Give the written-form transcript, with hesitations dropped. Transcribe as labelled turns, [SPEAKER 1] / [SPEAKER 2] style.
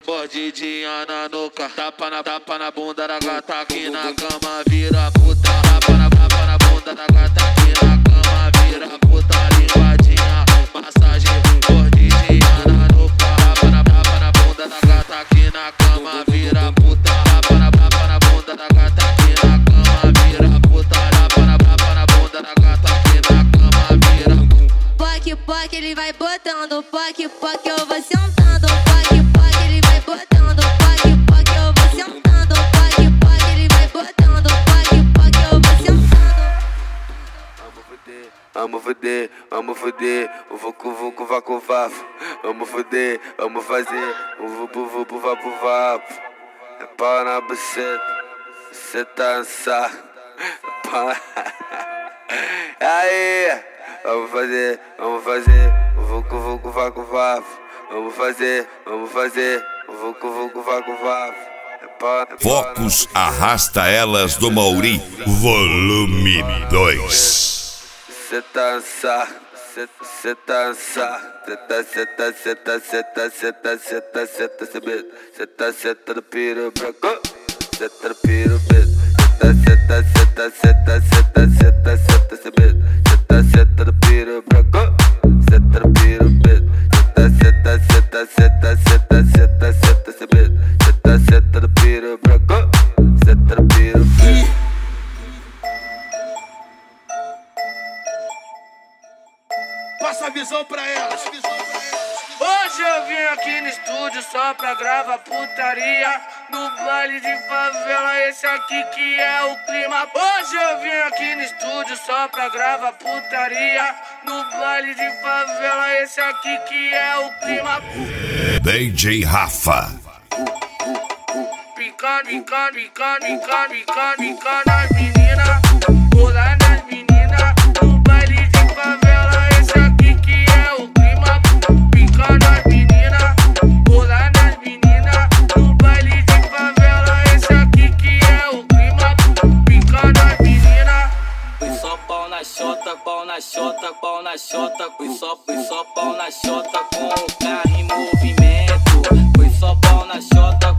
[SPEAKER 1] mordidinha na nuca, tapa na bunda da gata aqui na cama, vira puta, tapa na bunda da gata aqui na cama, vira puta, linguadinha, massagem, mordidinha na nuca, tapa na bunda da gata aqui na cama, vira puta, tapa na bunda da gata aqui na cama, vira puta, tapa na bunda da gata aqui na cama, vira
[SPEAKER 2] Poc, ele vai botando, poc, eu vou sentando, poc, ele vai botando, poc, eu vou sentando, poc, ele vai botando, poc, eu vou sentando.
[SPEAKER 3] Vamos foder, o vucu vacu vafo. Vamos foder, vamos fazer o vupu vapu vapo. É pau na buceta, cê dança. Aí, vamos fazer o vucu vacu vafo. Vamos fazer o vucu vacu vafo.
[SPEAKER 4] Focus Arrasta Elas do Mauri, volume 2.
[SPEAKER 3] Cê dança, cê senta no piro branco, senta no piro preto, senta no piro branco, senta no piro preto, senta no piro branco, senta no piro preto.
[SPEAKER 1] Passa a visão pra elas. Hoje eu vim aqui no estúdio só pra gravar putaria. No baile de favela, esse aqui que é o clima. Hoje eu vim aqui no estúdio só pra gravar putaria. No baile de favela, esse aqui que é o clima.
[SPEAKER 4] DJ Rafa.
[SPEAKER 1] Picando nas meninas. Pular nas meninas. No baile de favela, esse aqui que é o clima. Picando nas meninas. Pular nas meninas. No baile de favela, esse aqui que é o clima. Picando nas meninas.
[SPEAKER 5] Põe só pau na xota, pau na xota, pau na xota. Põe só pau na xota com o carro em movimento. Põe só pau na xota.